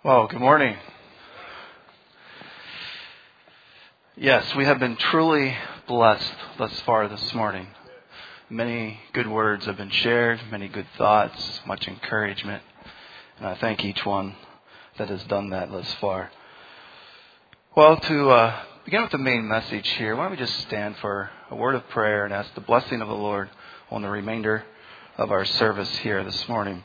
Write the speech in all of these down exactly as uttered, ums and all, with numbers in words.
Well, good morning. Yes, we have been truly blessed thus far this morning. Many good words have been shared, many good thoughts, much encouragement. And I thank each one that has done that thus far. Well, to uh, begin with the main message here, why don't we just stand for a word of prayer and ask the blessing of the Lord on the remainder of our service here this morning.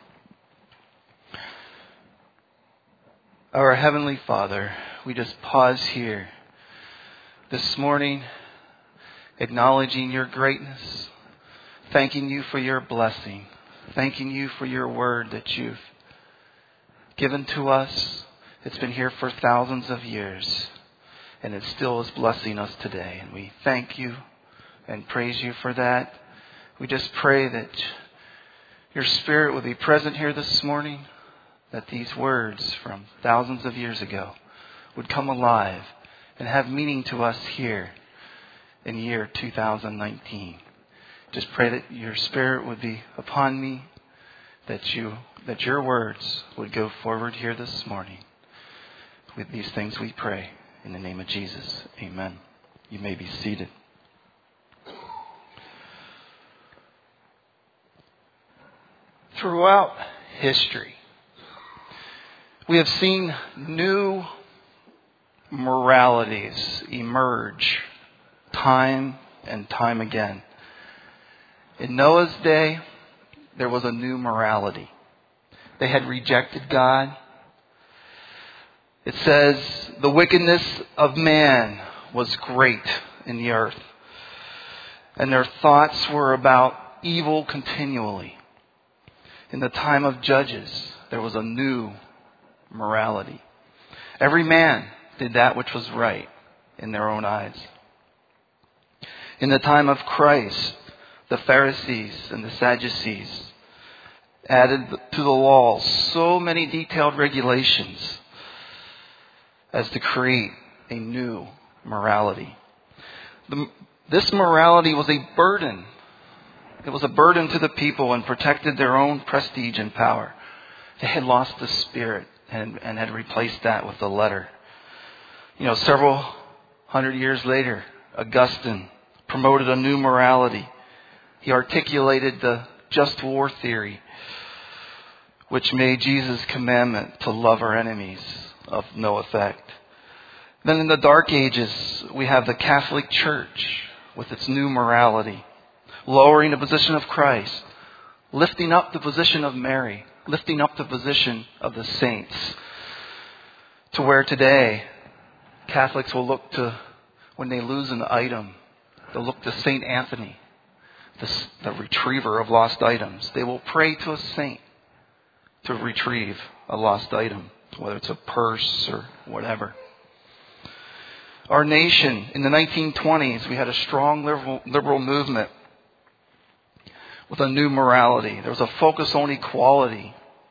Our Heavenly Father, we just pause here this morning, acknowledging your greatness, thanking you for your blessing, thanking you for your word that you've given to us. It's been here for thousands of years, and it still is blessing us today. And we thank you and praise you for that. We just pray that your Spirit would be present here this morning, that these words from thousands of years ago would come alive and have meaning to us here in year two thousand nineteen. Just pray that your Spirit would be upon me, that you that your words would go forward here this morning. With these things we pray in the name of Jesus. Amen. You may be seated. Throughout history, we have seen new moralities emerge time and time again. In Noah's day, there was a new morality. They had rejected God. It says the wickedness of man was great in the earth, and their thoughts were about evil continually. In the time of Judges, there was a new morality. Every man did that which was right in their own eyes. In the time of Christ, the Pharisees and the Sadducees added to the law so many detailed regulations as to create a new morality. The, this morality was a burden. It was a burden to the people and protected their own prestige and power. They had lost the spirit and, and had replaced that with the letter. You know, several hundred years later, Augustine promoted a new morality. He articulated the just war theory, which made Jesus' commandment to love our enemies of no effect. Then in the Dark Ages, we have the Catholic Church with its new morality, lowering the position of Christ, lifting up the position of Mary, lifting up the position of the saints, to where today Catholics will look to, when they lose an item, they'll look to Saint Anthony, the, the retriever of lost items. They will pray to a saint to retrieve a lost item, whether it's a purse or whatever. Our nation, in the nineteen twenties, we had a strong liberal, liberal movement with a new morality. There was a focus on equality,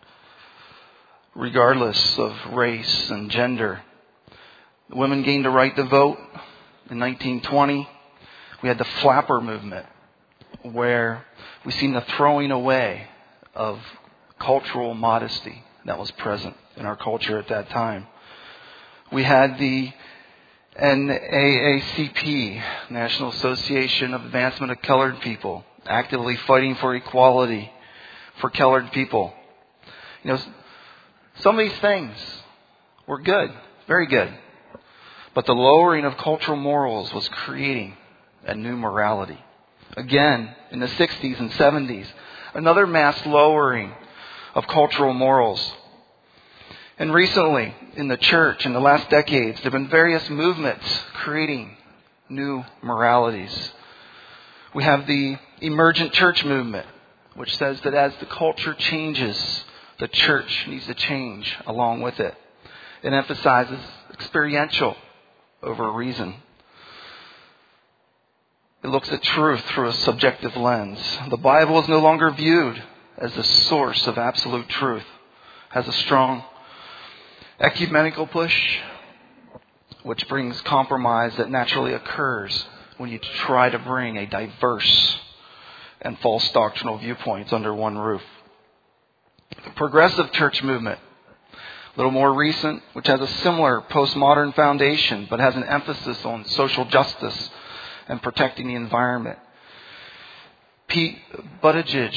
regardless of race and gender. Women gained the right to vote in nineteen twenty. We had the flapper movement, where we seen the throwing away of cultural modesty that was present in our culture at that time. We had the N double A C P, National Association of Advancement of Colored People, actively fighting for equality for colored people. You know, some of these things were good, very good. But the lowering of cultural morals was creating a new morality. Again, in the sixties and seventies, another mass lowering of cultural morals. And recently, in the church, in the last decades, there have been various movements creating new moralities. We have the emergent church movement, which says that as the culture changes, the church needs to change along with it. It emphasizes experiential over reason. It looks at truth through a subjective lens. The Bible is no longer viewed as the source of absolute truth. It has a strong ecumenical push, which brings compromise that naturally occurs when you try to bring a diverse and false doctrinal viewpoints under one roof. The progressive church movement A little more recent, which has a similar postmodern foundation, but has an emphasis on social justice and protecting the environment. Pete Buttigieg,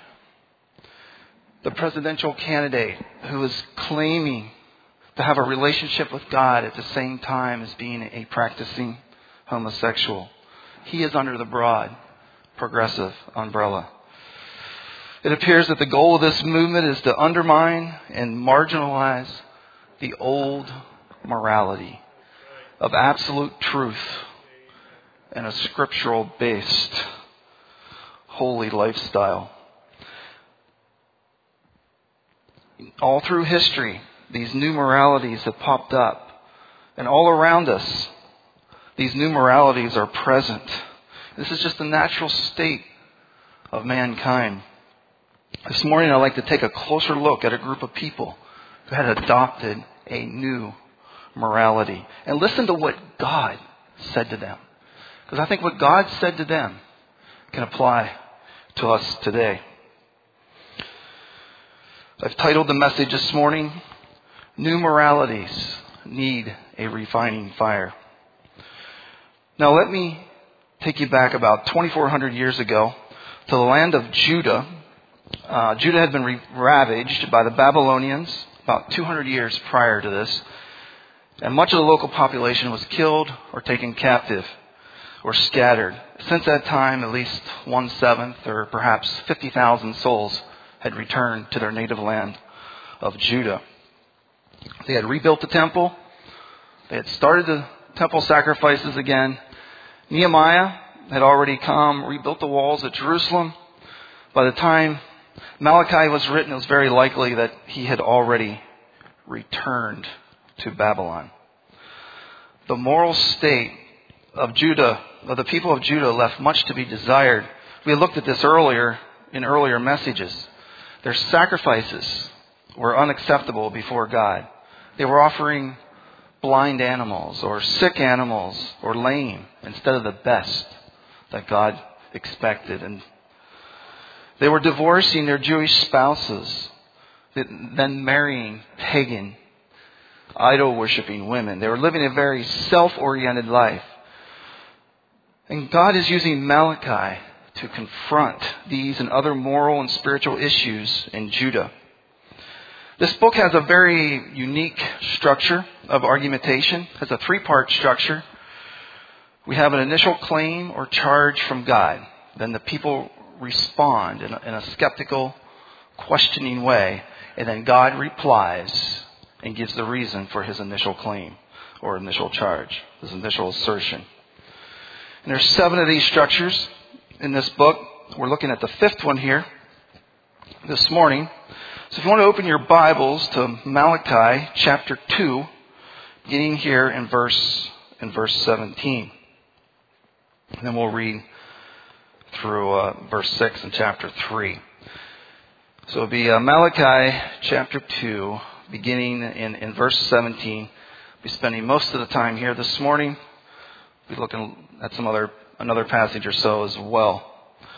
the presidential candidate who is claiming to have a relationship with God at the same time as being a practicing homosexual. He is under the broad progressive umbrella. It appears that the goal of this movement is to undermine and marginalize the old morality of absolute truth and a scriptural-based holy lifestyle. All through history, these new moralities have popped up. And all around us, these new moralities are present. This is just the natural state of mankind. This morning, I'd like to take a closer look at a group of people who had adopted a new morality. And listen to what God said to them. Because I think what God said to them can apply to us today. I've titled the message this morning, New Moralities Need a Refining Fire. Now let me take you back about twenty-four hundred years ago to the land of Judah. Uh, Judah had been re- ravaged by the Babylonians about two hundred years prior to this. And much of the local population was killed or taken captive or scattered. Since that time, at least one-seventh or perhaps fifty thousand souls had returned to their native land of Judah. They had rebuilt the temple. They had started the temple sacrifices again. Nehemiah had already come, rebuilt the walls at Jerusalem. By the time Malachi was written, it was very likely that he had already returned to Babylon. The moral state of Judah, of the people of Judah, left much to be desired. We had looked at this earlier in earlier messages. Their sacrifices were unacceptable before God. They were offering blind animals or sick animals or lame instead of the best that God expected. And they were divorcing their Jewish spouses, then marrying pagan, idol-worshiping women. They were living a very self-oriented life. And God is using Malachi to confront these and other moral and spiritual issues in Judah. This book has a very unique structure of argumentation. It has a three-part structure. We have an initial claim or charge from God. Then the people respond in a, in a skeptical, questioning way. And then God replies and gives the reason for his initial claim or initial charge, his initial assertion. And there's seven of these structures in this book. We're looking at the fifth one here this morning. So if you want to open your Bibles to Malachi chapter two, beginning here in verse in verse seventeen. And then we'll read through uh, verse six in chapter three. So it'll be uh, Malachi chapter two, beginning in, in verse seventeen. We'll be spending most of the time here this morning. We'll be looking at some other another passage or so as well.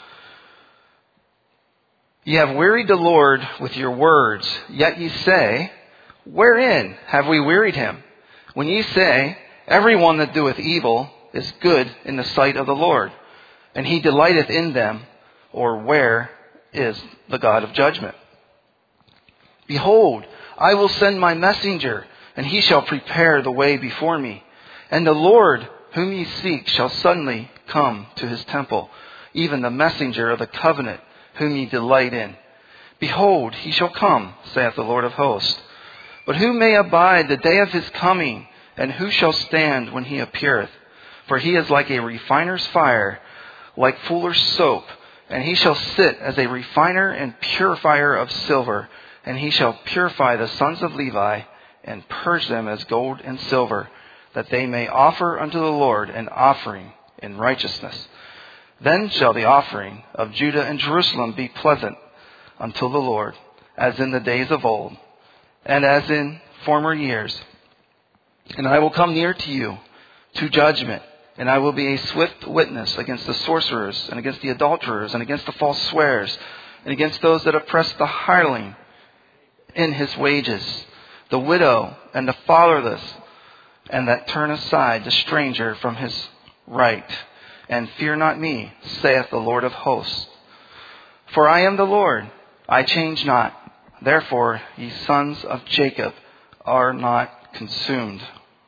Ye have wearied the Lord with your words, yet ye say, wherein have we wearied him? When ye say, every one that doeth evil is good in the sight of the Lord, and he delighteth in them, or where is the God of judgment? Behold, I will send my messenger, and he shall prepare the way before me. And the Lord whom ye seek shall suddenly come to his temple, even the messenger of the covenant whom ye delight in. Behold, he shall come, saith the Lord of hosts. But who may abide the day of his coming, and who shall stand when he appeareth? For he is like a refiner's fire, like fuller's soap, and he shall sit as a refiner and purifier of silver, and he shall purify the sons of Levi, and purge them as gold and silver, that they may offer unto the Lord an offering in righteousness. Then shall the offering of Judah and Jerusalem be pleasant unto the Lord, as in the days of old, and as in former years. And I will come near to you to judgment, and I will be a swift witness against the sorcerers, and against the adulterers, and against the false swearers, and against those that oppress the hireling in his wages, the widow and the fatherless, and that turn aside the stranger from his right. And fear not me, saith the Lord of hosts. For I am the Lord, I change not. Therefore, ye sons of Jacob are not consumed.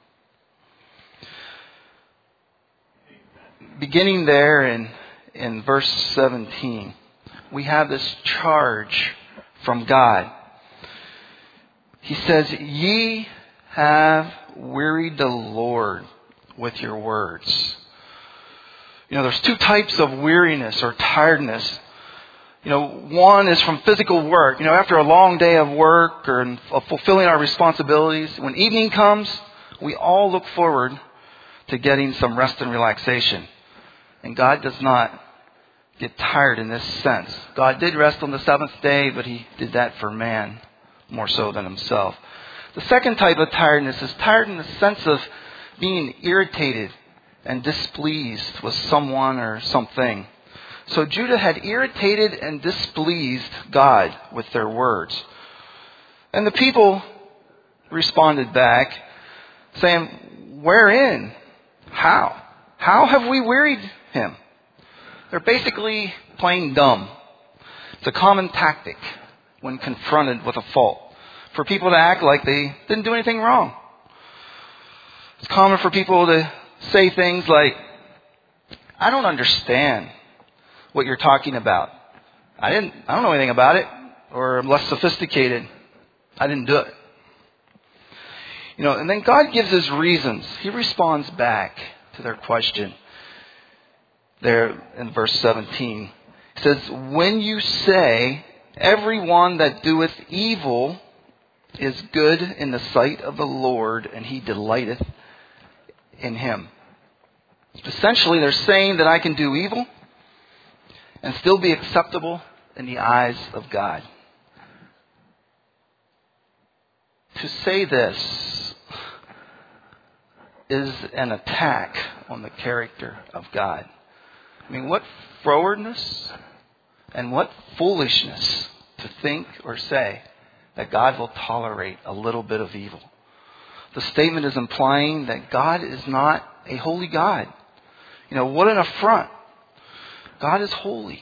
Beginning there in, in verse seventeen, we have this charge from God. He says, ye have wearied the Lord with your words. You know, there's two types of weariness or tiredness. You know, one is from physical work. You know, after a long day of work or of fulfilling our responsibilities, when evening comes, we all look forward to getting some rest and relaxation. And God does not get tired in this sense. God did rest on the seventh day, but He did that for man more so than Himself. The second type of tiredness is tired in the sense of being irritated and displeased with someone or something. So Judah had irritated and displeased God with their words. And the people responded back saying, wherein? How? How have we wearied him? They're basically playing dumb. It's a common tactic when confronted with a fault, for people to act like they didn't do anything wrong. It's common for people to say things like, I don't understand what you're talking about. I didn't, I don't know anything about it. Or I'm less sophisticated. I didn't do it. You know, and then God gives His reasons. He responds back to their question. There in verse seventeen. He says, when you say, everyone that doeth evil is good in the sight of the Lord, and He delighteth in him. Essentially, they're saying that I can do evil and still be acceptable in the eyes of God. To say this is an attack on the character of God. I mean, what frowardness and what foolishness to think or say that God will tolerate a little bit of evil. The statement is implying that God is not a holy God. You know, what an affront. God is holy.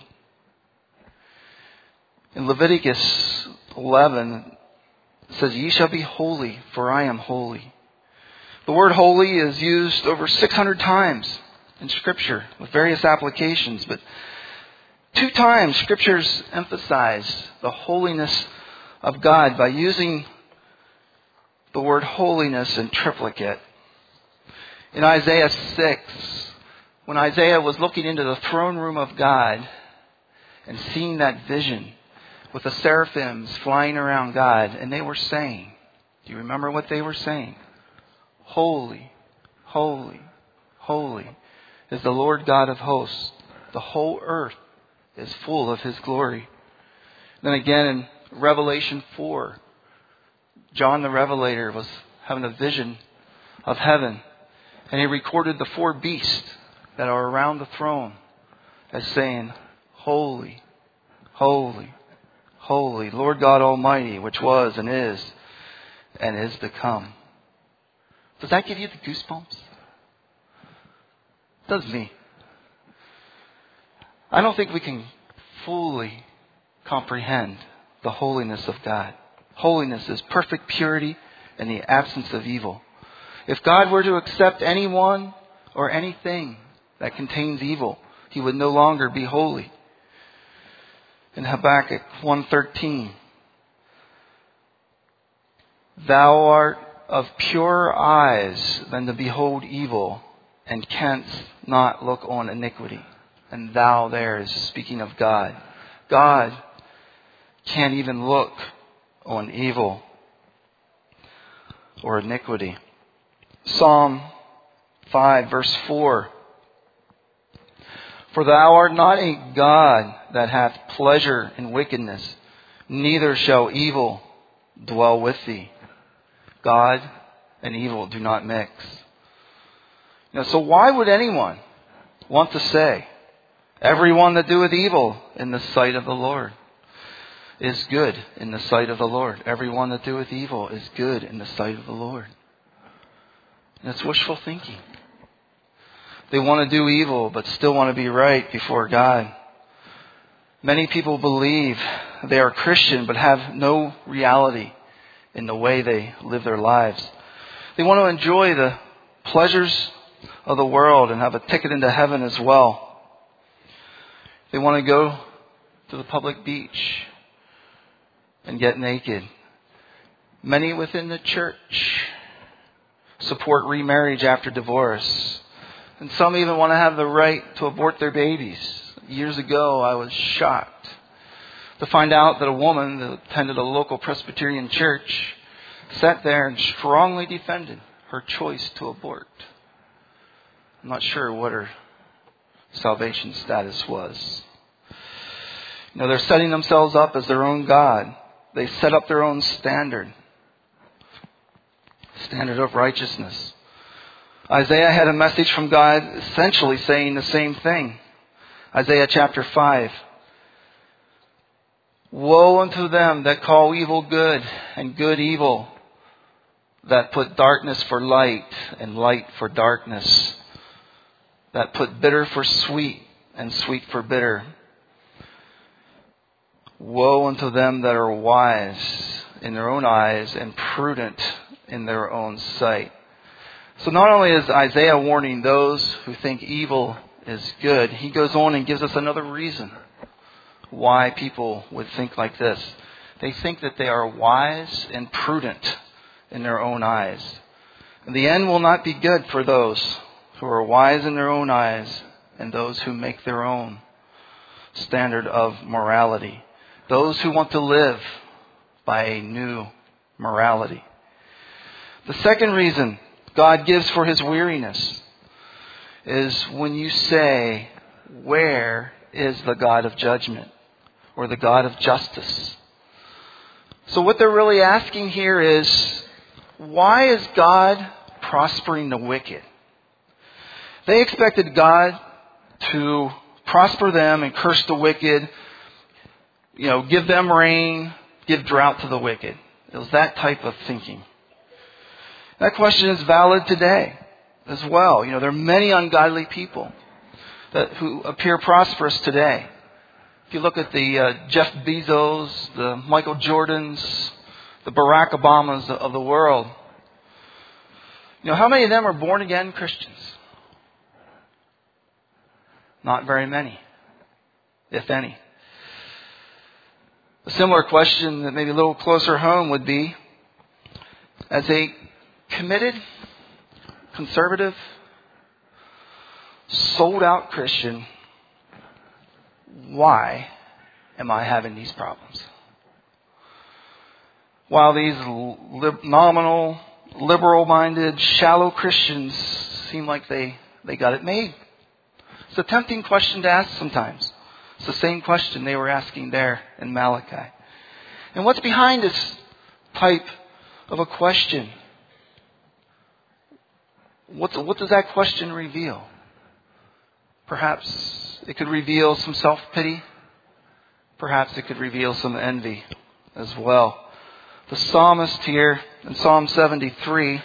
In Leviticus eleven, it says, ye shall be holy, for I am holy. The word holy is used over six hundred times in Scripture with various applications, but two times Scriptures emphasize the holiness of God by using the word holiness in triplicate. In Isaiah six, when Isaiah was looking into the throne room of God and seeing that vision with the seraphims flying around God, and they were saying, do you remember what they were saying? Holy, holy, holy is the Lord God of hosts. The whole earth is full of His glory. Then again in Revelation four, John the Revelator was having a vision of heaven, and he recorded the four beasts that are around the throne as saying, holy, holy, holy, Lord God Almighty, which was and is and is to come. Does that give you the goosebumps? It does me. I don't think we can fully comprehend the holiness of God. Holiness is perfect purity and the absence of evil. If God were to accept anyone or anything that contains evil, He would no longer be holy. In Habakkuk one thirteen, thou art of purer eyes than to behold evil, and canst not look on iniquity. And thou there is speaking of God. God can't even look on evil or iniquity. Psalm five verse four. For thou art not a God that hath pleasure in wickedness, neither shall evil dwell with thee. God and evil do not mix. You know, so why would anyone want to say, everyone that doeth evil in the sight of the Lord? is good in the sight of the Lord. Everyone that doeth evil is good in the sight of the Lord. And it's wishful thinking. They want to do evil, but still want to be right before God. Many people believe they are Christian, but have no reality in the way they live their lives. They want to enjoy the pleasures of the world and have a ticket into heaven as well. They want to go to the public beach and get naked. Many within the church support remarriage after divorce. And some even want to have the right to abort their babies. Years ago, I was shocked to find out that a woman that attended a local Presbyterian church sat there and strongly defended her choice to abort. I'm not sure what her salvation status was. You know, they're setting themselves up as their own God. They set up their own standard. Standard of righteousness. Isaiah had a message from God essentially saying the same thing. Isaiah chapter five. Woe unto them that call evil good and good evil, that put darkness for light and light for darkness, that put bitter for sweet and sweet for bitter. Woe unto them that are wise in their own eyes and prudent in their own sight. So not only is Isaiah warning those who think evil is good, he goes on and gives us another reason why people would think like this. They think that they are wise and prudent in their own eyes. And the end will not be good for those who are wise in their own eyes and those who make their own standard of morality. Those who want to live by a new morality. The second reason God gives for his weariness is when you say, where is the God of judgment or the God of justice? So what they're really asking here is, why is God prospering the wicked? They expected God to prosper them and curse the wicked, you know, give them rain, give drought to the wicked. It was that type of thinking. That question is valid today as well. You know, there are many ungodly people that who appear prosperous today. If you look at the uh, Jeff Bezos, the Michael Jordans, the Barack Obamas of the world, you know, how many of them are born again Christians? Not very many, if any. A similar question that maybe a little closer home would be, as a committed, conservative, sold out Christian, why am I having these problems? While these li- nominal, liberal-minded, shallow Christians seem like they, they got it made. It's a tempting question to ask sometimes. It's the same question they were asking there in Malachi. And what's behind this type of a question? What's, what does that question reveal? Perhaps it could reveal some self-pity. Perhaps it could reveal some envy as well. The psalmist here in Psalm seventy-three,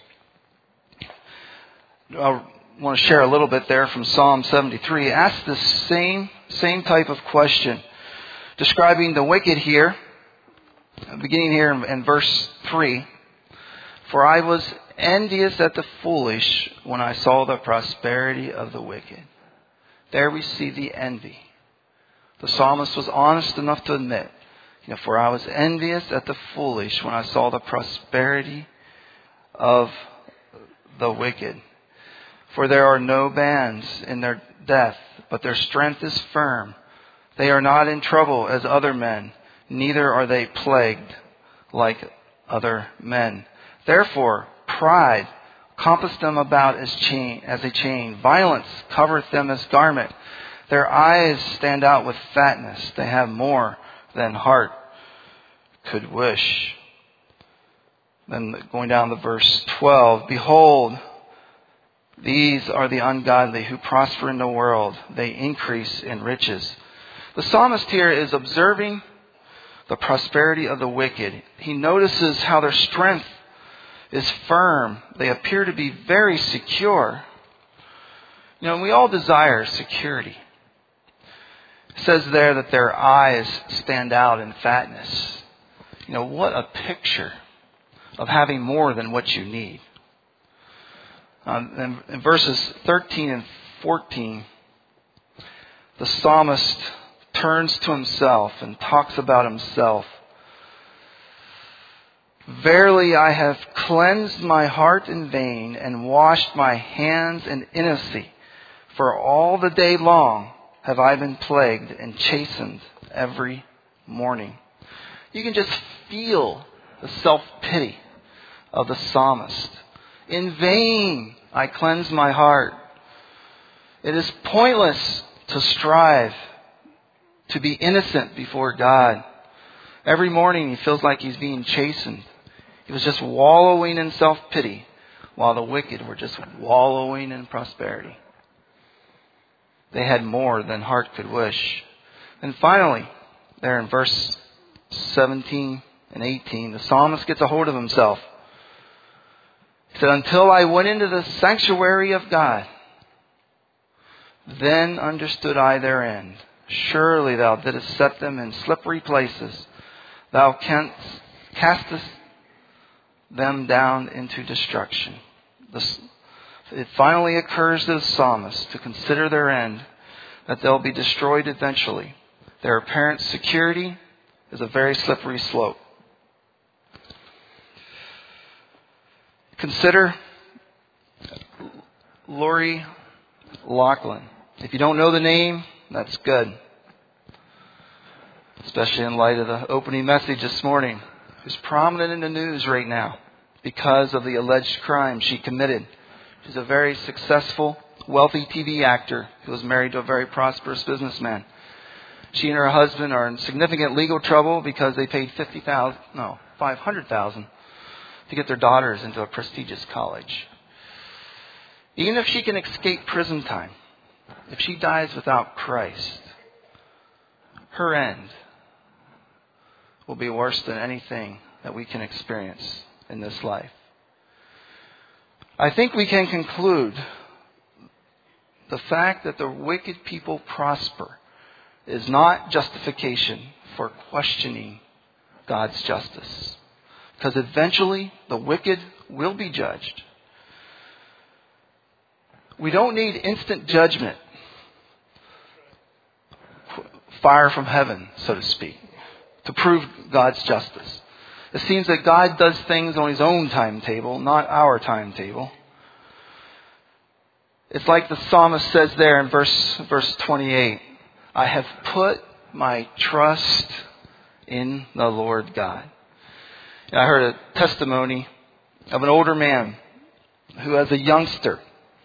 I want to share a little bit there from Psalm seventy-three, asks the same, same type of question, describing the wicked here, beginning here in, in verse three. For I was envious at the foolish when I saw the prosperity of the wicked. There we see the envy. The psalmist was honest enough to admit, you know, for I was envious at the foolish when I saw the prosperity of the wicked. For there are no bands in their death, but their strength is firm. They are not in trouble as other men, neither are they plagued like other men. Therefore, pride compassed them about as chain, as a chain. Violence covereth them as garment. Their eyes stand out with fatness. They have more than heart could wish. Then going down to verse twelve. Behold, these are the ungodly who prosper in the world. They increase in riches. The psalmist here is observing the prosperity of the wicked. He notices how their strength is firm. They appear to be very secure. You know, we all desire security. It says there that their eyes stand out in fatness. You know, what a picture of having more than what you need. Um, in, in verses thirteen and fourteen, the psalmist turns to himself and talks about himself. Verily I have cleansed my heart in vain and washed my hands in innocency. For all the day long have I been plagued and chastened every morning. You can just feel the self-pity of the psalmist. In vain I cleanse my heart. It is pointless to strive to be innocent before God. Every morning he feels like he's being chastened. He was just wallowing in self-pity while the wicked were just wallowing in prosperity. They had more than heart could wish. And finally, there in verse seventeen and eighteen, the psalmist gets a hold of himself. He said, until I went into the sanctuary of God, then understood I their end. Surely thou didst set them in slippery places. Thou canst, castest them down into destruction. This, it finally occurs to the psalmist to consider their end, that they'll be destroyed eventually. Their apparent security is a very slippery slope. Consider Lori Loughlin. If you don't know the name, that's good. Especially in light of the opening message this morning. Who's prominent in the news right now because of the alleged crime she committed. She's a very successful, wealthy T V actor who was married to a very prosperous businessman. She and her husband are in significant legal trouble because they paid fifty thousand dollars, no, five hundred thousand dollars to get their daughters into a prestigious college. Even if she can escape prison time, if she dies without Christ, her end will be worse than anything that we can experience in this life. I think we can conclude the fact that the wicked people prosper is not justification for questioning God's justice. Because eventually the wicked will be judged. We don't need instant judgment, fire from heaven, so to speak, to prove God's justice. It seems that God does things on His own timetable, not our timetable. It's like the psalmist says there in verse verse twenty-eight, I have put my trust in the Lord God. And I heard a testimony of an older man who, as a youngster,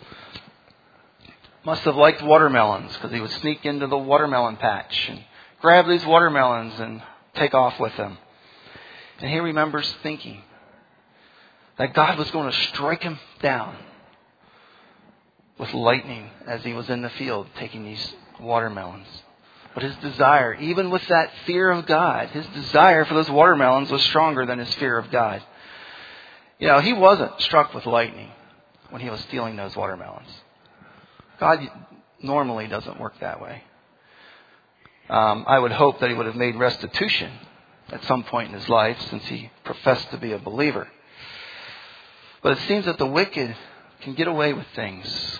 must have liked watermelons because he would sneak into the watermelon patch and grab these watermelons and take off with them. And he remembers thinking that God was going to strike him down with lightning as he was in the field taking these watermelons. But his desire, even with that fear of God, his desire for those watermelons was stronger than his fear of God. You know, he wasn't struck with lightning when he was stealing those watermelons. God normally doesn't work that way. Um, I would hope that he would have made restitution at some point in his life since he professed to be a believer. But it seems that the wicked can get away with things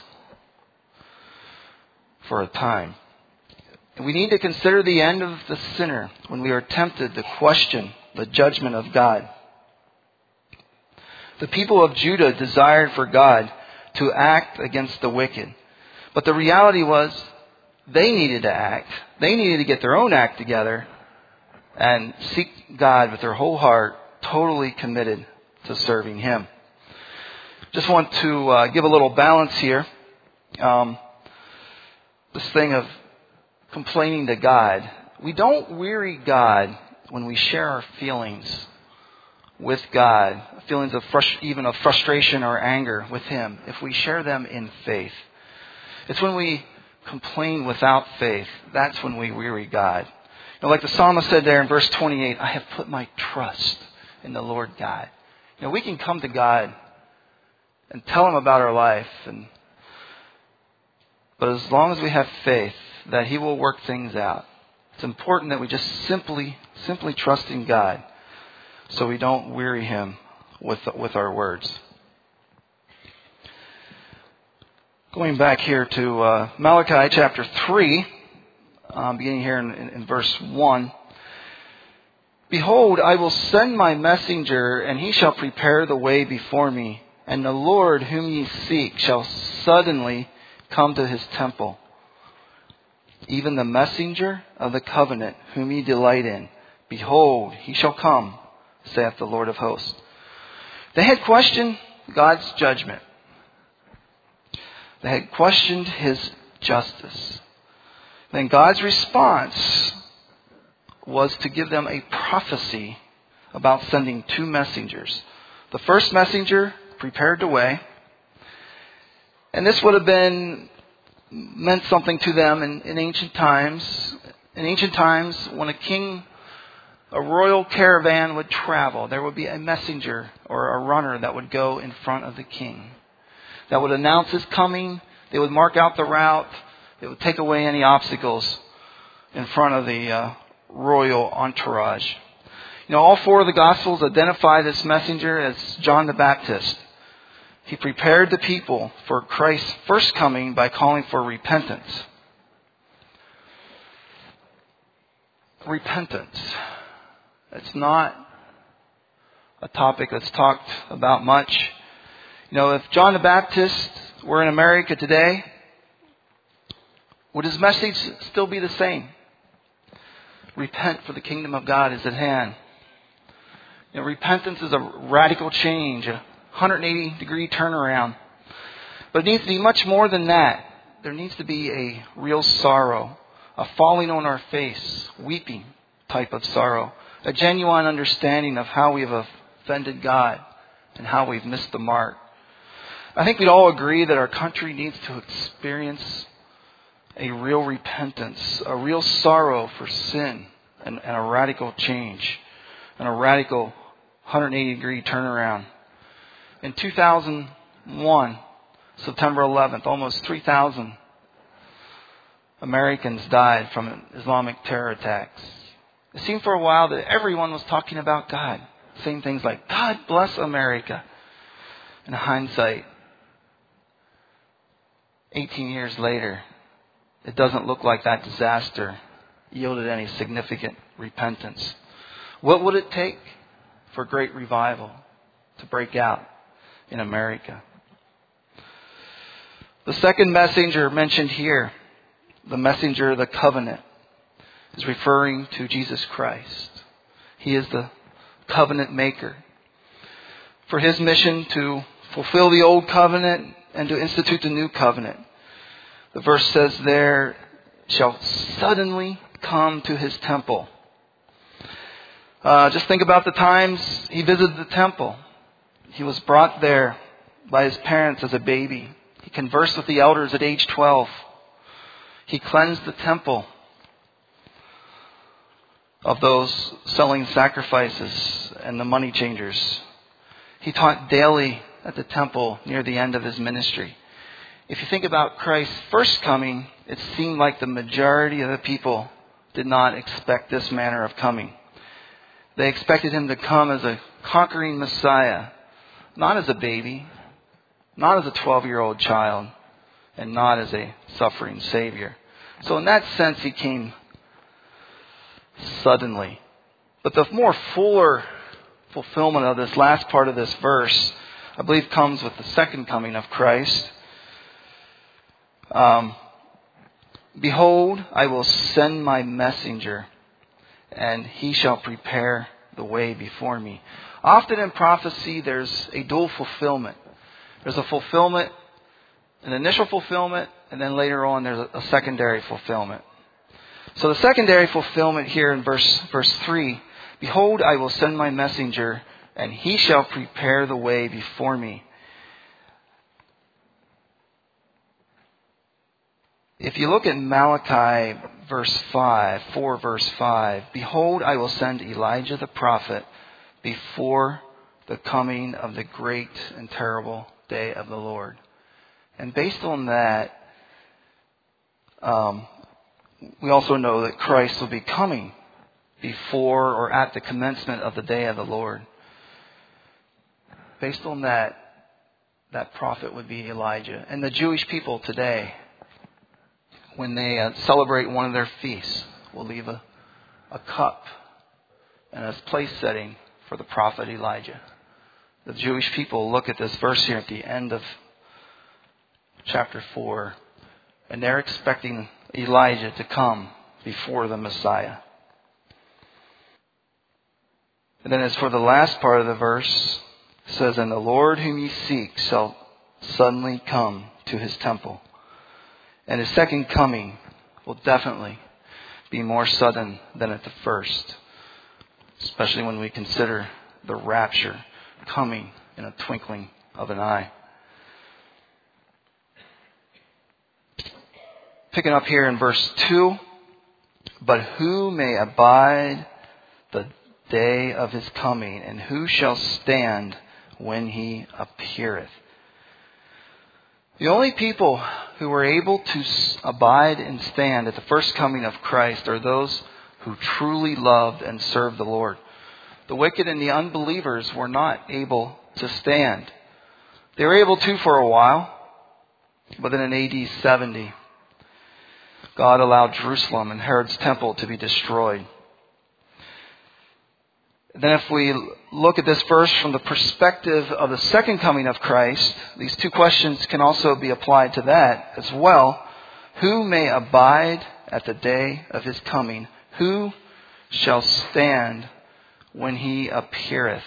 for a time. And we need to consider the end of the sinner when we are tempted to question the judgment of God. The people of Judah desired for God to act against the wicked. But the reality was they needed to act. They needed to get their own act together and seek God with their whole heart, totally committed to serving Him. Just want to uh, give a little balance here. Um, this thing of complaining to God. We don't weary God when we share our feelings with God, feelings of frust- even of frustration or anger with Him, if we share them in faith. It's when we complain without faith, that's when we weary God. know, like the psalmist said there in verse twenty-eight, I have put my trust in the Lord God. You know, we can come to God and tell Him about our life, and but as long as we have faith that He will work things out, it's important that we just simply, simply trust in God so we don't weary Him with, with our words. Going back here to uh, Malachi chapter three, um, beginning here in, in, in verse one. Behold, I will send my messenger, and he shall prepare the way before me. And the Lord whom ye seek shall suddenly come to His temple. Even the messenger of the covenant whom ye delight in. Behold, he shall come, saith the Lord of hosts. They had questioned God's judgment. They had questioned His justice. Then God's response was to give them a prophecy about sending two messengers. The first messenger prepared the way. And this would have been meant something to them in, in ancient times. In ancient times, when a king, a royal caravan would travel, there would be a messenger or a runner that would go in front of the king, that would announce his coming. They would mark out the route. They would take away any obstacles in front of the uh, royal entourage. You know, all four of the Gospels identify this messenger as John the Baptist. He prepared the people for Christ's first coming by calling for repentance. Repentance. It's not a topic that's talked about much. You know, if John the Baptist were in America today, would his message still be the same? Repent, for the kingdom of God is at hand. You know, repentance is a radical change, a one hundred eighty degree turnaround. But it needs to be much more than that. There needs to be a real sorrow, a falling on our face, weeping type of sorrow, a genuine understanding of how we have offended God and how we've missed the mark. I think we'd all agree that our country needs to experience a real repentance, a real sorrow for sin, and, and a radical change, and a radical one hundred eighty degree turnaround. In two thousand one, September eleventh, almost three thousand Americans died from Islamic terror attacks. It seemed for a while that everyone was talking about God, saying things like, God bless America. In hindsight, eighteen years later, it doesn't look like that disaster yielded any significant repentance. What would it take for great revival to break out in America? The second messenger mentioned here, the messenger of the covenant, is referring to Jesus Christ. He is the covenant maker. For His mission to fulfill the old covenant and to institute the new covenant, the verse says there, shall suddenly come to His temple. Uh, just think about the times He visited the temple. He was brought there by His parents as a baby. He conversed with the elders at age twelve. He cleansed the temple of those selling sacrifices and the money changers. He taught daily at the temple near the end of His ministry. If you think about Christ's first coming, it seemed like the majority of the people did not expect this manner of coming. They expected Him to come as a conquering Messiah, not as a baby, not as a twelve-year-old child, and not as a suffering Savior. So in that sense, He came suddenly. But the more fuller fulfillment of this last part of this verse, I believe, comes with the second coming of Christ. Um, Behold, I will send my messenger, and he shall prepare the way before me. Often in prophecy, there's a dual fulfillment. There's a fulfillment, an initial fulfillment, and then later on there's a, a secondary fulfillment. So the secondary fulfillment here in verse verse three, behold, I will send my messenger, and he shall prepare the way before me. If you look at Malachi verse five, four verse five, behold, I will send Elijah the prophet before the coming of the great and terrible day of the Lord. And based on that, um, we also know that Christ will be coming before or at the commencement of the day of the Lord. Based on that, that prophet would be Elijah. And the Jewish people today, when they uh, celebrate one of their feasts, will leave a, a cup and a place setting for the prophet Elijah. The Jewish people look at this verse here at the end of chapter four, and they're expecting Elijah to come before the Messiah. And then as for the last part of the verse, it says, and the Lord whom ye seek shall suddenly come to his temple. And his second coming will definitely be more sudden than at the first, especially when we consider the rapture coming in a twinkling of an eye. Picking up here in verse two, but who may abide the day of his coming, and who shall stand when he appeareth? The only people who were able to abide and stand at the first coming of Christ are those who truly loved and served the Lord. The wicked and the unbelievers were not able to stand. They were able to for a while, but then in A D seventy, God allowed Jerusalem and Herod's temple to be destroyed. Then if we look at this verse from the perspective of the second coming of Christ, these two questions can also be applied to that as well. Who may abide at the day of his coming? Who shall stand when he appeareth?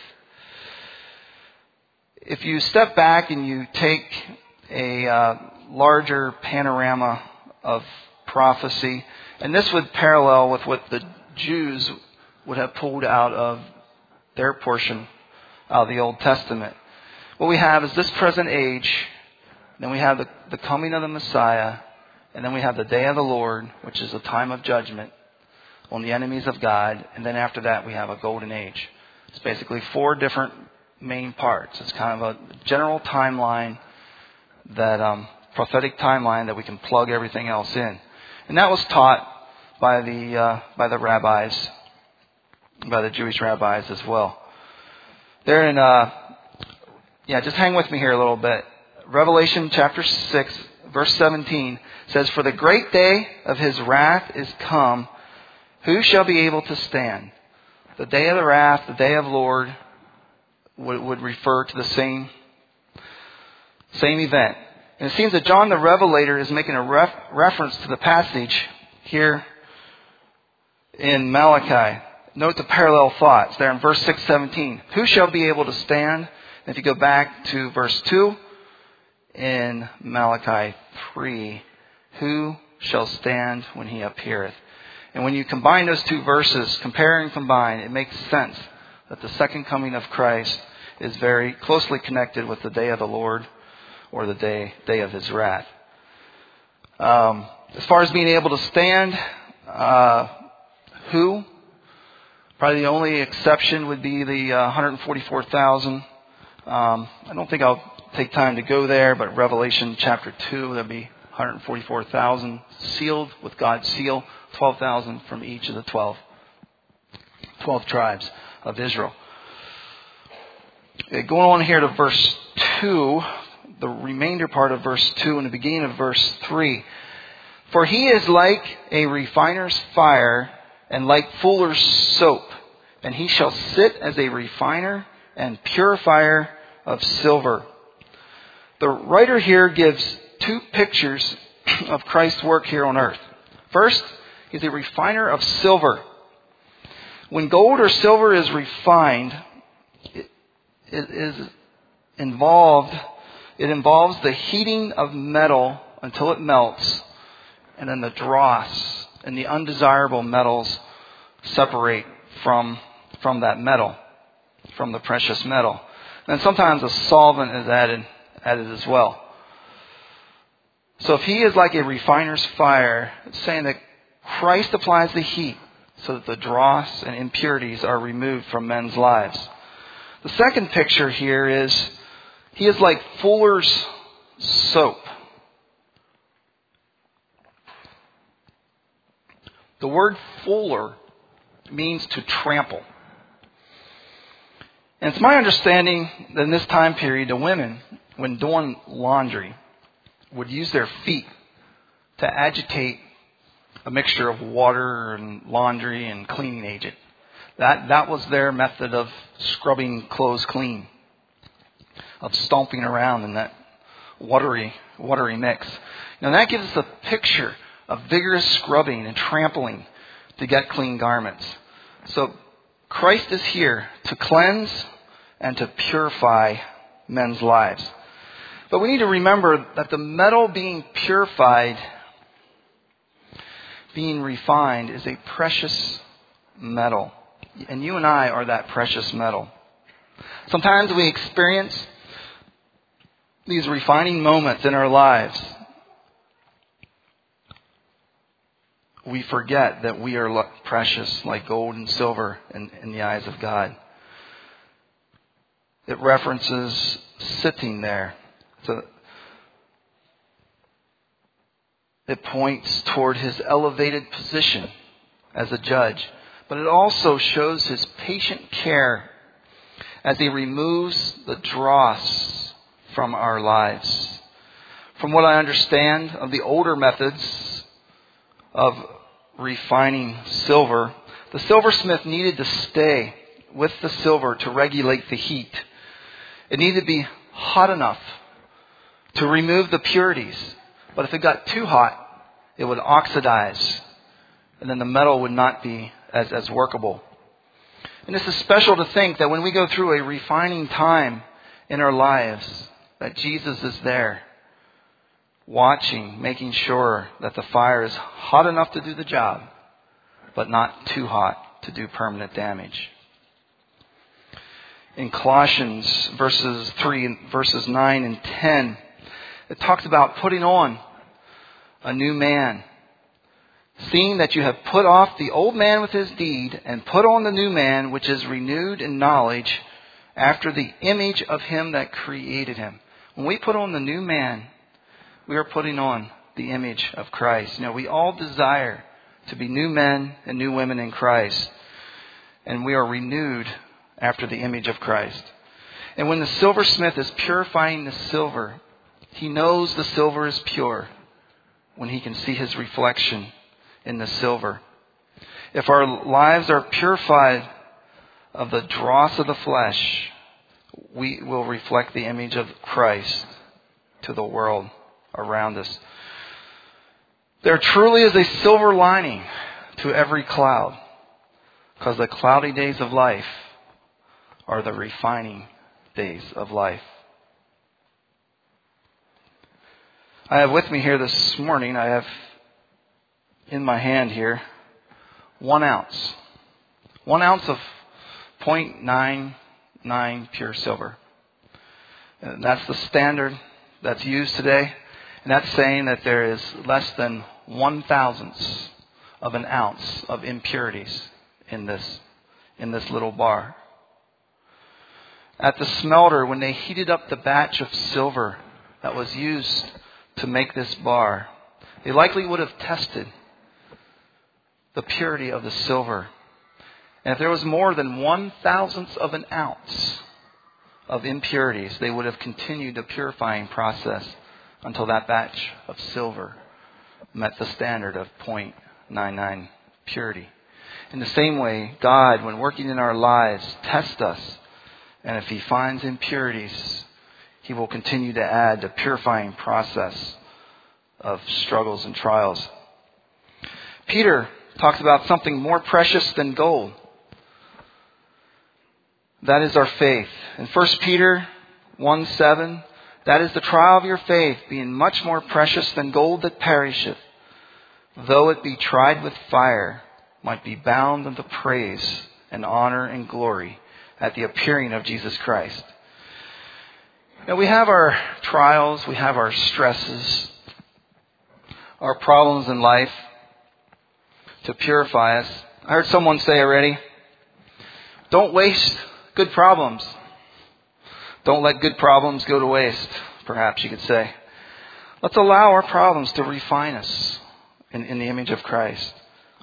If you step back and you take a uh, larger panorama of prophecy, and this would parallel with what the Jews would have pulled out of their portion of the Old Testament. What we have is this present age, then we have the, the coming of the Messiah, and then we have the day of the Lord, which is a time of judgment on the enemies of God, and then after that we have a golden age. It's basically four different main parts. It's kind of a general timeline, that um, prophetic timeline that we can plug everything else in. And that was taught by the uh, by the rabbis, by the Jewish rabbis as well. They're in, uh, yeah, just hang with me here a little bit. Revelation chapter six, verse seventeen says, for the great day of his wrath is come. Who shall be able to stand? The day of the wrath, the day of the Lord, would, would refer to the same, same event. And it seems that John the Revelator is making a ref, reference to the passage here in Malachi. Note the parallel thoughts there in verse six seventeen. Who shall be able to stand? And if you go back to verse two in Malachi three, who shall stand when he appeareth? And when you combine those two verses, compare and combine, it makes sense that the second coming of Christ is very closely connected with the day of the Lord, or the day day of his wrath. Um, as far as being able to stand, uh, who? Probably the only exception would be the uh, one hundred forty-four thousand. Um, I don't think I'll take time to go there, but Revelation chapter two, there'll be one hundred forty-four thousand sealed with God's seal, twelve thousand from each of the twelve, twelve tribes of Israel. Okay, going on here to verse two, the remainder part of verse two and the beginning of verse three. For he is like a refiner's fire and like fuller's soap, and he shall sit as a refiner and purifier of silver. The writer here gives two pictures of Christ's work here on earth. First, he's a refiner of silver. When gold or silver is refined, it, it is involved, it involves the heating of metal until it melts, and then the dross and the undesirable metals separate from, from that metal, from the precious metal. And sometimes a solvent is added, added as well. So if he is like a refiner's fire, it's saying that Christ applies the heat so that the dross and impurities are removed from men's lives. The second picture here is he is like fuller's soap. The word fuller means to trample. And it's my understanding that in this time period, the women, when doing laundry, would use their feet to agitate a mixture of water and laundry and cleaning agent. That, that was their method of scrubbing clothes clean, of stomping around in that watery, watery mix. Now that gives us a picture of vigorous scrubbing and trampling to get clean garments. So Christ is here to cleanse and to purify men's lives. But we need to remember that the metal being purified, being refined, is a precious metal. And you and I are that precious metal. Sometimes we experience these refining moments in our lives. We forget that we are precious like gold and silver in, in the eyes of God. It references sitting there. So it points toward his elevated position as a judge. But it also shows his patient care as he removes the dross from our lives. From what I understand of the older methods of refining silver, the silversmith needed to stay with the silver to regulate the heat. It needed to be hot enough to remove the purities. But if it got too hot, it would oxidize, and then the metal would not be as, as workable. And this is special to think that when we go through a refining time in our lives, that Jesus is there, watching, making sure that the fire is hot enough to do the job, but not too hot to do permanent damage. In Colossians verses three, verses nine and ten, it talks about putting on a new man, seeing that you have put off the old man with his deed and put on the new man, which is renewed in knowledge after the image of him that created him. When we put on the new man, we are putting on the image of Christ. You know, we all desire to be new men and new women in Christ, and we are renewed after the image of Christ. And when the silversmith is purifying the silver, he knows the silver is pure when he can see his reflection in the silver. If our lives are purified of the dross of the flesh, we will reflect the image of Christ to the world around us. There truly is a silver lining to every cloud, because the cloudy days of life are the refining days of life. I have with me here this morning, I have in my hand here one ounce. One ounce of zero point nine nine pure silver. And that's the standard that's used today. And that's saying that there is less than one thousandth of an ounce of impurities in this, in this little bar. At the smelter, when they heated up the batch of silver that was used to make this bar, they likely would have tested the purity of the silver. And if there was more than one thousandth of an ounce of impurities, they would have continued the purifying process until that batch of silver met the standard of zero point nine nine purity. In the same way, God, when working in our lives, tests us. And if he finds impurities, he will continue to add the purifying process of struggles and trials. Peter talks about something more precious than gold. That is our faith. In First Peter one seven, that is the trial of your faith, being much more precious than gold that perisheth, though it be tried with fire, might be bound unto praise and honor and glory at the appearing of Jesus Christ. Now we have our trials, we have our stresses, our problems in life to purify us. I heard someone say already, don't waste good problems. Don't let good problems go to waste, perhaps you could say. Let's allow our problems to refine us in, in the image of Christ.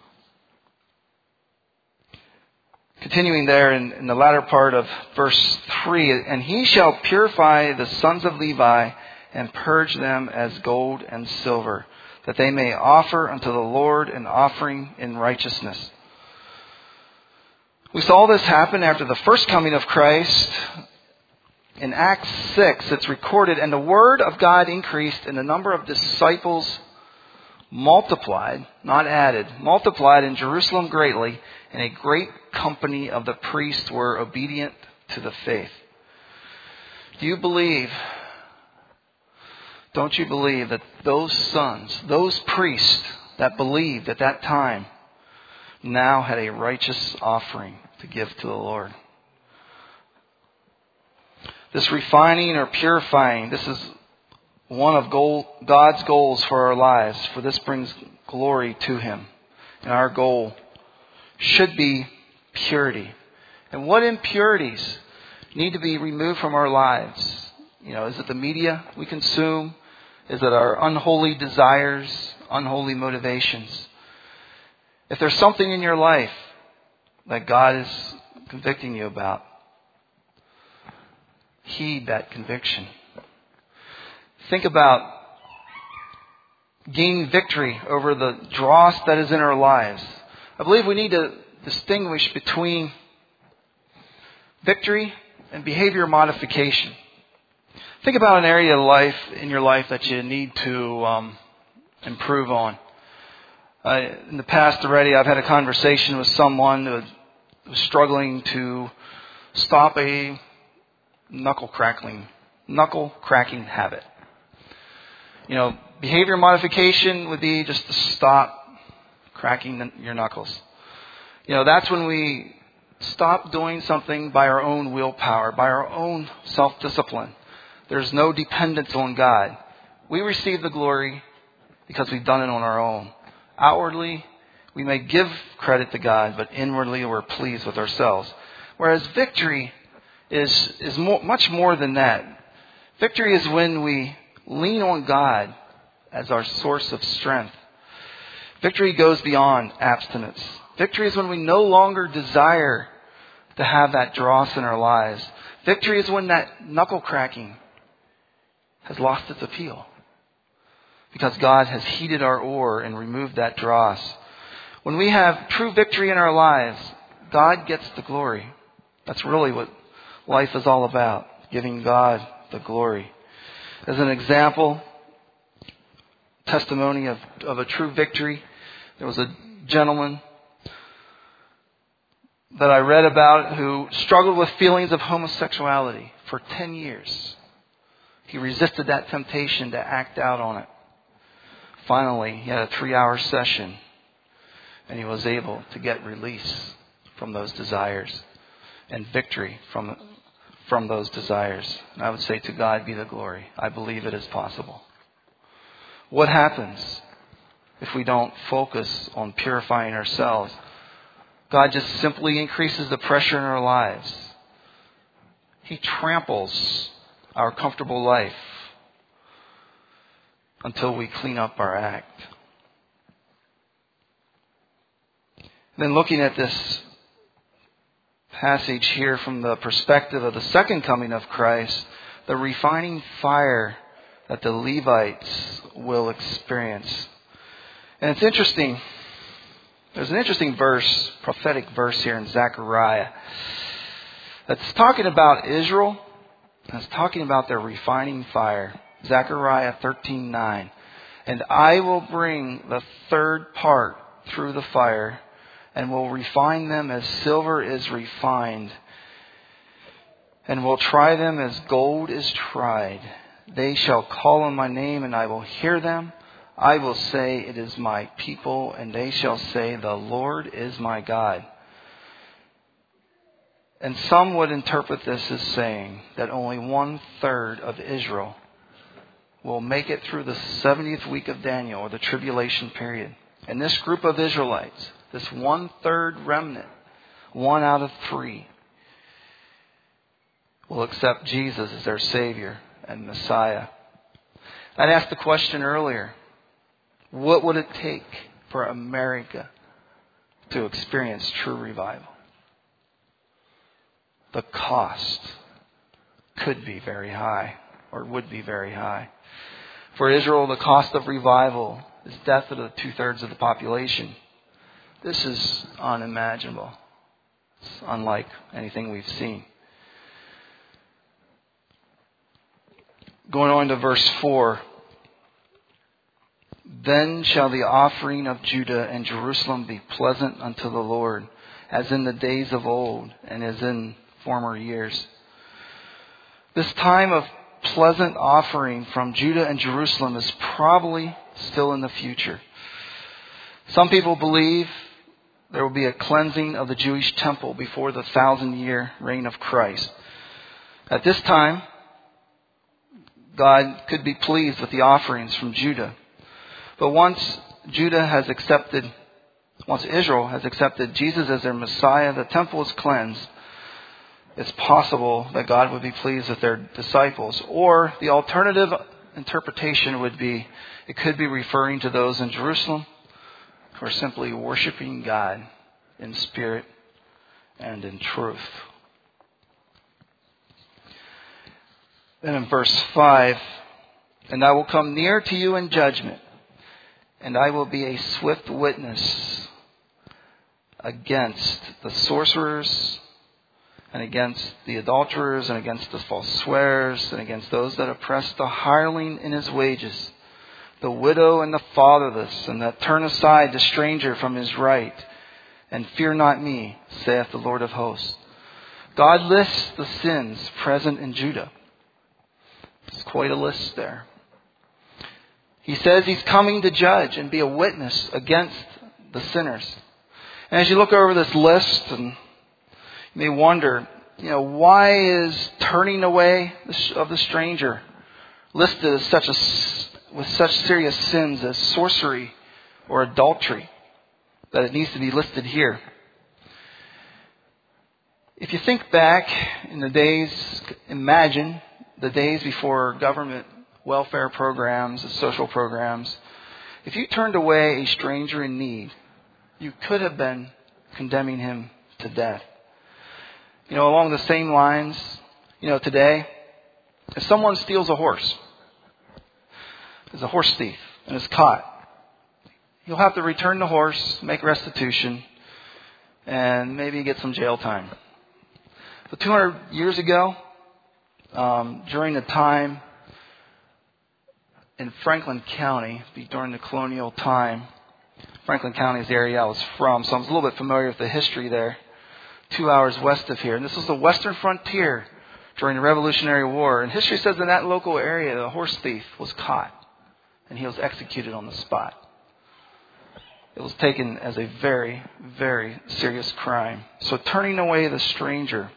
Continuing there in, in the latter part of verse three, and he shall purify the sons of Levi and purge them as gold and silver, that they may offer unto the Lord an offering in righteousness. We saw this happen after the first coming of Christ. In Acts six, it's recorded, and the word of God increased, and the number of disciples multiplied, not added, multiplied in Jerusalem greatly, and a great company of the priests were obedient to the faith. Do you believe, don't you believe that those sons, those priests that believed at that time, now had a righteous offering to give to the Lord? This refining or purifying, this is one of God's goals for our lives, for this brings glory to Him. And our goal should be purity. And what impurities need to be removed from our lives? You know, is it the media we consume? Is it our unholy desires, unholy motivations? If there's something in your life that God is convicting you about, heed that conviction. Think about gaining victory over the dross that is in our lives. I believe we need to distinguish between victory and behavior modification. Think about an area of life in your life that you need to um, improve on. Uh, in the past already, I've had a conversation with someone who was struggling to stop a knuckle crackling, knuckle cracking habit. You know, behavior modification would be just to stop cracking the, your knuckles. You know, that's when we stop doing something by our own willpower, by our own self-discipline. There's no dependence on God. We receive the glory because we've done it on our own. Outwardly, we may give credit to God, but inwardly we're pleased with ourselves. Whereas victory is is more, much more than that. Victory is when we lean on God as our source of strength. Victory goes beyond abstinence. Victory is when we no longer desire to have that dross in our lives. Victory is when that knuckle cracking has lost its appeal, because God has heated our ore and removed that dross. When we have true victory in our lives, God gets the glory. That's really what life is all about, giving God the glory. As an example, testimony of, of a true victory, there was a gentleman that I read about who struggled with feelings of homosexuality for ten years. He resisted that temptation to act out on it. Finally, he had a three-hour session, and he was able to get release from those desires and victory from from those desires. And I would say, to God be the glory. I believe it is possible. What happens if we don't focus on purifying ourselves? God just simply increases the pressure in our lives. He tramples our comfortable life until we clean up our act. Then looking at this passage here from the perspective of the second coming of Christ, the refining fire that the Levites will experience. And it's interesting. There's an interesting verse, prophetic verse here in Zechariah, that's talking about Israel. And it's talking about their refining fire. Zechariah thirteen nine. And I will bring the third part through the fire, and will refine them as silver is refined, and will try them as gold is tried. They shall call on my name, and I will hear them. I will say, it is my people, and they shall say, the Lord is my God. And some would interpret this as saying that only one third of Israel will make it through the seventieth week of Daniel, or the tribulation period. And this group of Israelites, this one-third remnant, one out of three, will accept Jesus as their Savior and Messiah. I'd asked the question earlier, what would it take for America to experience true revival? The cost could be very high, or would be very high. For Israel, the cost of revival is death of the two-thirds of the population. This is unimaginable. It's unlike anything we've seen. Going on to verse four. Then shall the offering of Judah and Jerusalem be pleasant unto the Lord, as in the days of old and as in former years. This time of pleasant offering from Judah and Jerusalem is probably still in the future. Some people believe there will be a cleansing of the Jewish temple before the thousand-year reign of Christ. At this time, God could be pleased with the offerings from Judah. But once Judah has accepted, once Israel has accepted Jesus as their Messiah, the temple is cleansed. It's possible that God would be pleased with their disciples. Or the alternative interpretation would be, it could be referring to those in Jerusalem who are simply worshiping God in spirit and in truth. Then in verse five, and I will come near to you in judgment, and I will be a swift witness against the sorcerers, and against the adulterers, and against the false swearers, and against those that oppress the hireling in his wages, the widow and the fatherless, and that turn aside the stranger from his right. And fear not me, saith the Lord of hosts. God lists the sins present in Judah. It's quite a list there. He says he's coming to judge and be a witness against the sinners. And as you look over this list, and you may wonder, you know, why is turning away of the stranger listed as such a, with such serious sins as sorcery or adultery, that it needs to be listed here? If you think back in the days, imagine the days before government welfare programs, social programs. If you turned away a stranger in need, you could have been condemning him to death. You know, along the same lines, you know, today, if someone steals a horse, is a horse thief, and is caught, you'll have to return the horse, make restitution, and maybe get some jail time. But two hundred years ago, um, during the time in Franklin County, during the colonial time, Franklin County is the area I was from, so I was a little bit familiar with the history there, two hours west of here. And this was the western frontier during the Revolutionary War. And history says in that local area, the horse thief was caught, and he was executed on the spot. It was taken as a very, very serious crime. So turning away the stranger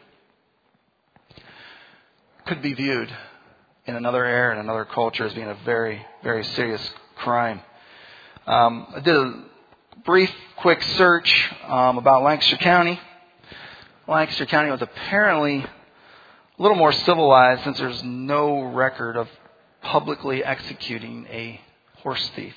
could be viewed in another era, in another culture, as being a very, very serious crime. Um, I did a brief, quick search um, about Lancaster County. Lancaster County was apparently a little more civilized, since there's no record of publicly executing a horse thief.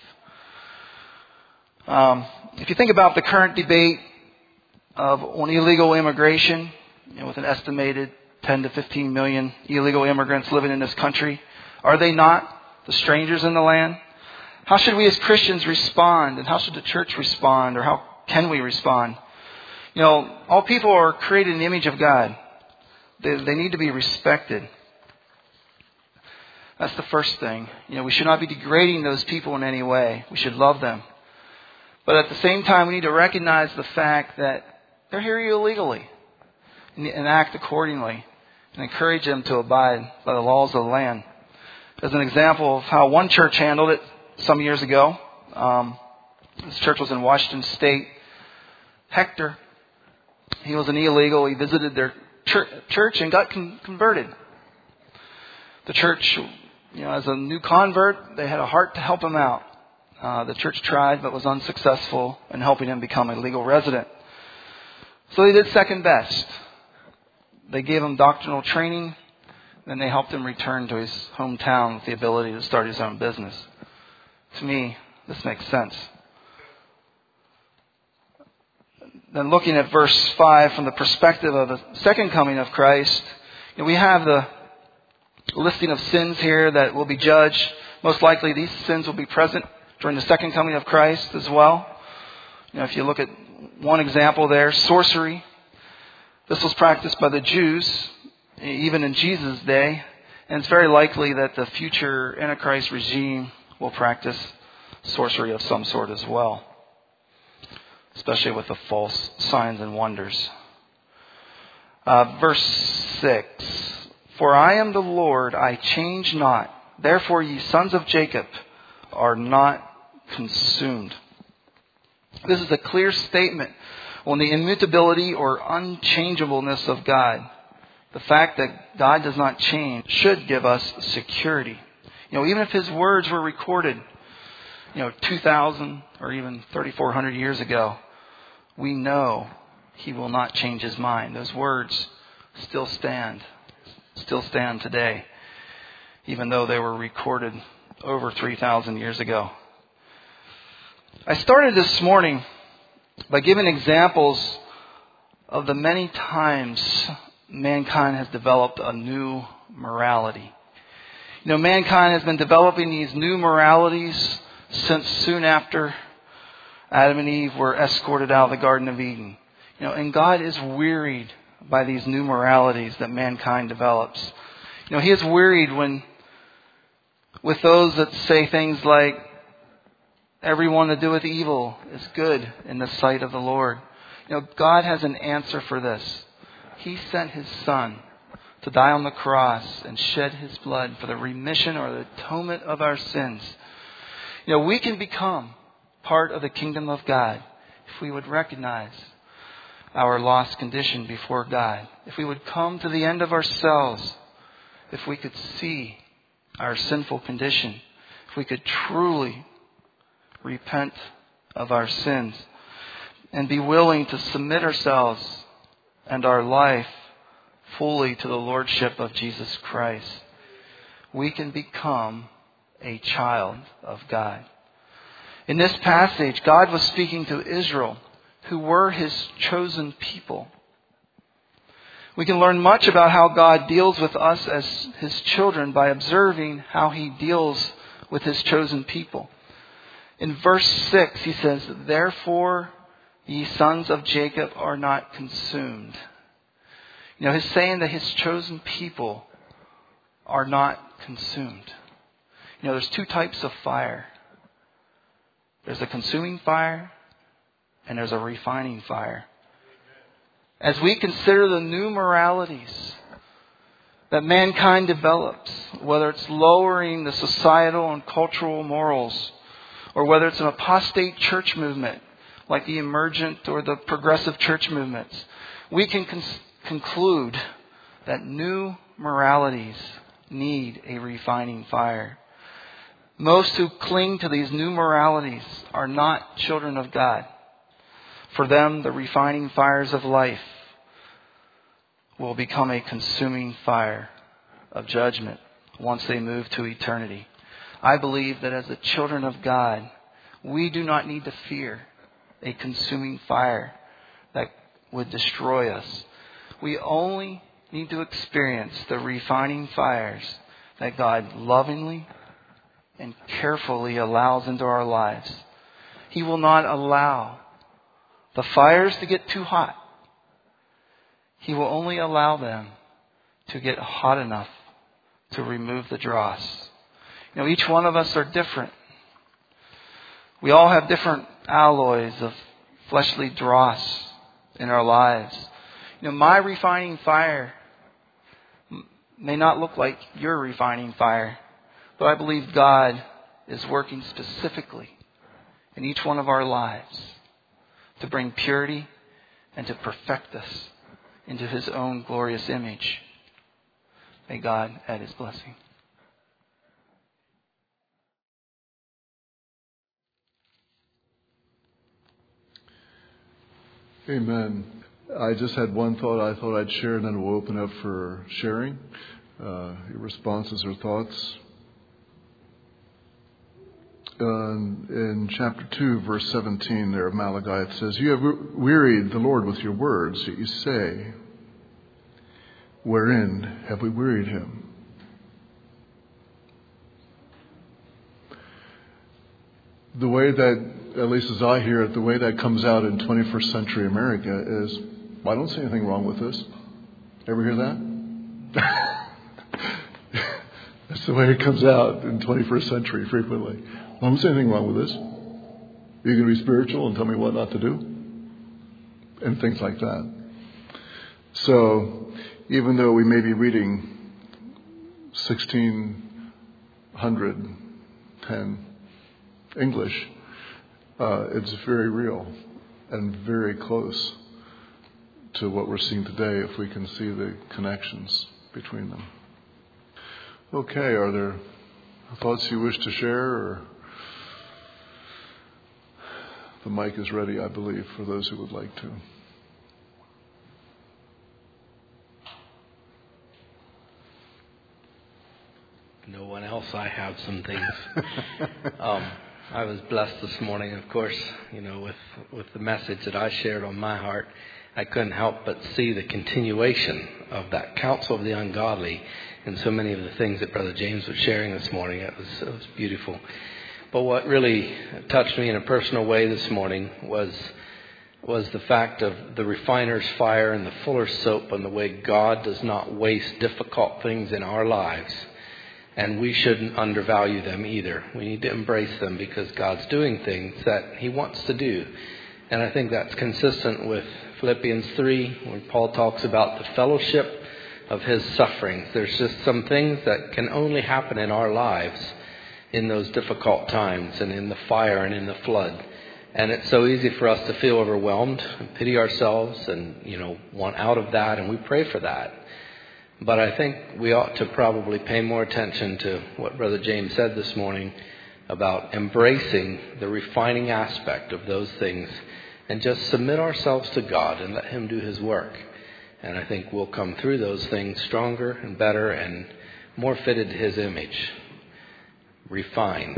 Um, if you think about the current debate of on illegal immigration, you know, with an estimated ten to fifteen million illegal immigrants living in this country, are they not the strangers in the land? How should we as Christians respond, and how should the church respond, or how can we respond? You know, all people are created in the image of God. They, they need to be respected. That's the first thing. You know, we should not be degrading those people in any way. We should love them. But at the same time, we need to recognize the fact that they're here illegally, and, and act accordingly, and encourage them to abide by the laws of the land. As an example of how one church handled it some years ago, um, this church was in Washington State. Hector, he was an illegal. He visited their church, church and got con- converted. The church you know, as a new convert, they had a heart to help him out. Uh, the church tried, but was unsuccessful in helping him become a legal resident. So they did second best. They gave him doctrinal training, then they helped him return to his hometown with the ability to start his own business. To me, this makes sense. Then looking at verse five from the perspective of the second coming of Christ, you know, we have the listing of sins here that will be judged. Most likely these sins will be present during the second coming of Christ as well. You know, if you look at one example there, sorcery. This was practiced by the Jews, even in Jesus' day. And it's very likely that the future Antichrist regime will practice sorcery of some sort as well, especially with the false signs and wonders. Uh, verse six. For I am the Lord, I change not. Therefore ye sons of Jacob are not consumed. This is a clear statement on the immutability or unchangeableness of God. The fact that God does not change should give us security. You know, even if His words were recorded, you know, two thousand or even thirty-four hundred years ago, we know He will not change His mind. Those words still stand, still stand today, even though they were recorded over three thousand years ago. I started this morning by giving examples of the many times mankind has developed a new morality. You know, mankind has been developing these new moralities since soon after Adam and Eve were escorted out of the Garden of Eden. You know, and God is wearied by these new moralities that mankind develops. You know, He is wearied when with those that say things like, everyone that doeth evil is good in the sight of the Lord. You know, God has an answer for this. He sent His Son to die on the cross and shed His blood for the remission or the atonement of our sins. You know, we can become part of the kingdom of God if we would recognize our lost condition before God. If we would come to the end of ourselves. If we could see our sinful condition. If we could truly repent of our sins and be willing to submit ourselves and our life fully to the Lordship of Jesus Christ, we can become a child of God. In this passage, God was speaking to Israel, who were His chosen people. We can learn much about how God deals with us as His children by observing how He deals with His chosen people. In verse six, He says, therefore ye sons of Jacob are not consumed. You know, He's saying that His chosen people are not consumed. You know, there's two types of fire. There's a consuming fire and there's a refining fire. As we consider the new moralities that mankind develops, whether it's lowering the societal and cultural morals, or whether it's an apostate church movement like the emergent or the progressive church movements, we can con- conclude that new moralities need a refining fire. Most who cling to these new moralities are not children of God. For them, the refining fires of life will become a consuming fire of judgment once they move to eternity. I believe that as the children of God, we do not need to fear a consuming fire that would destroy us. We only need to experience the refining fires that God lovingly and carefully allows into our lives. He will not allow the fires to get too hot. He will only allow them to get hot enough to remove the dross. You know, each one of us are different. We all have different alloys of fleshly dross in our lives. You know, my refining fire may not look like your refining fire, but I believe God is working specifically in each one of our lives to bring purity and to perfect us into His own glorious image. May God add His blessing. Amen. I just had one thought I thought I'd share, and then we'll open up for sharing uh, your responses or thoughts. Uh, in chapter two, verse seventeen there of Malachi, it says, "You have wearied the Lord with your words, yet you say, wherein have we wearied him?" The way that, at least as I hear it, the way that comes out in twenty-first century America is, I don't see anything wrong with this. Ever hear that? That's the way it comes out in twenty-first century frequently. I don't see anything wrong with this. You're going to be spiritual and tell me what not to do? And things like that. So, even though we may be reading sixteen ten English, uh, it's very real and very close to what we're seeing today if we can see the connections between them. Okay, are there thoughts you wish to share? Or the mic is ready, I believe, for those who would like to. No one else. I have some things. um, I was blessed this morning, of course, you know, with, with the message that I shared on my heart. I couldn't help but see the continuation of that counsel of the ungodly in so many of the things that Brother James was sharing this morning. It was, it was beautiful. But what really touched me in a personal way this morning was was the fact of the refiner's fire and the fuller's soap, and the way God does not waste difficult things in our lives. And we shouldn't undervalue them either. We need to embrace them because God's doing things that he wants to do. And I think that's consistent with Philippians three, when Paul talks about the fellowship of his sufferings. There's just some things that can only happen in our lives in those difficult times and in the fire and in the flood. And it's so easy for us to feel overwhelmed and pity ourselves and, you know, want out of that. And we pray for that. But I think we ought to probably pay more attention to what Brother James said this morning about embracing the refining aspect of those things and just submit ourselves to God and let him do his work. And I think we'll come through those things stronger and better and more fitted to his image, refined.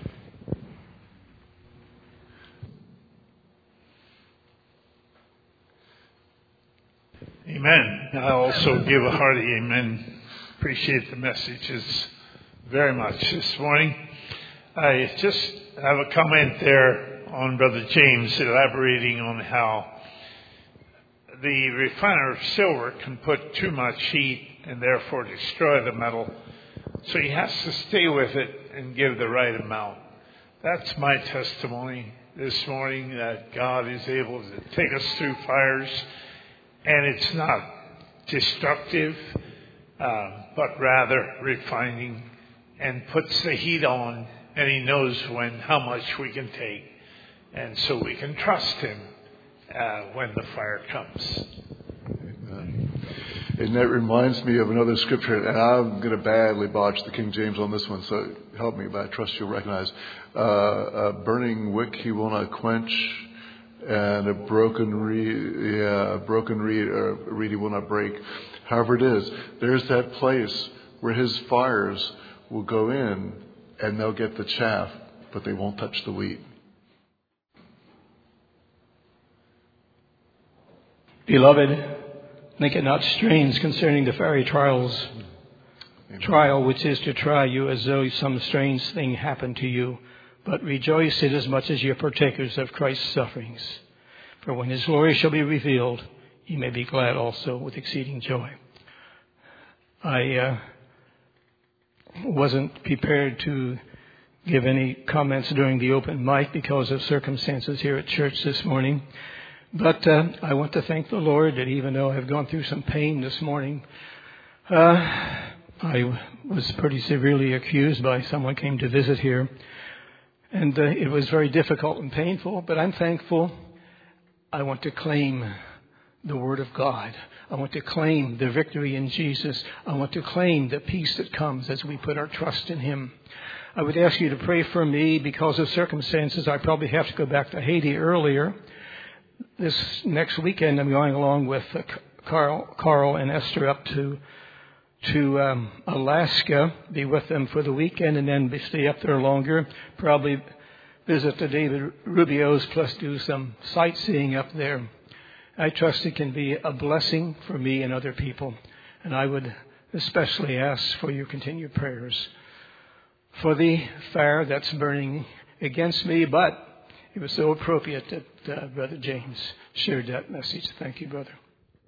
Amen. I also give a hearty amen. Appreciate the messages very much this morning. I just have a comment there on Brother James elaborating on how the refiner of silver can put too much heat and therefore destroy the metal. So he has to stay with it and give the right amount. That's my testimony this morning, that God is able to take us through fires. And it's not destructive, uh, but rather refining, and puts the heat on, and he knows when, how much we can take. And so we can trust him uh, when the fire comes. Amen. And that reminds me of another scripture, and I'm going to badly botch the King James on this one, so help me, but I trust you'll recognize. Uh, a burning wick he will not quench, and a broken reed, yeah, a broken reed, or a reed he will not break. However it is, there's that place where his fires will go in, and they'll get the chaff, but they won't touch the wheat. Beloved, think it not strange concerning the fiery trials, Amen. Trial which is to try you as though some strange thing happened to you. But rejoice inasmuch as ye are partakers of Christ's sufferings. For when his glory shall be revealed, ye may be glad also with exceeding joy. I uh, wasn't prepared to give any comments during the open mic because of circumstances here at church this morning. But uh, I want to thank the Lord that even though I've gone through some pain this morning, uh, I was pretty severely accused by someone who came to visit here. And uh, it was very difficult and painful, but I'm thankful. I want to claim the Word of God. I want to claim the victory in Jesus. I want to claim the peace that comes as we put our trust in him. I would ask you to pray for me because of circumstances. I probably have to go back to Haiti earlier. this next weekend I'm going along with uh, Carl, Carl and Esther up to to um, Alaska, be with them for the weekend, and then stay up there longer. Probably visit the David Rubio's, plus do some sightseeing up there. I trust it can be a blessing for me and other people, and I would especially ask for your continued prayers for the fire that's burning against me. But it was so appropriate that uh, Brother James shared that message. Thank you, brother.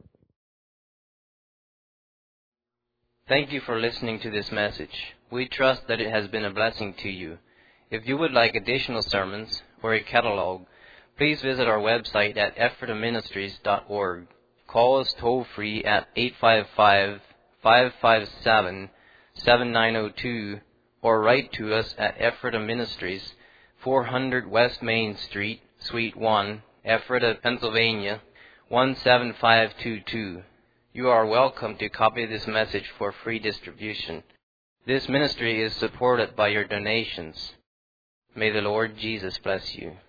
Thank you for listening to this message. We trust that it has been a blessing to you. If you would like additional sermons or a catalog, please visit our website at ephrata ministries dot org. Call us toll-free at eight five five, five five seven, seven nine zero two or write to us at Ephrata Ministries, four hundred West Main Street, Suite one, Ephrata, Pennsylvania, one seven five two two. You are welcome to copy this message for free distribution. This ministry is supported by your donations. May the Lord Jesus bless you.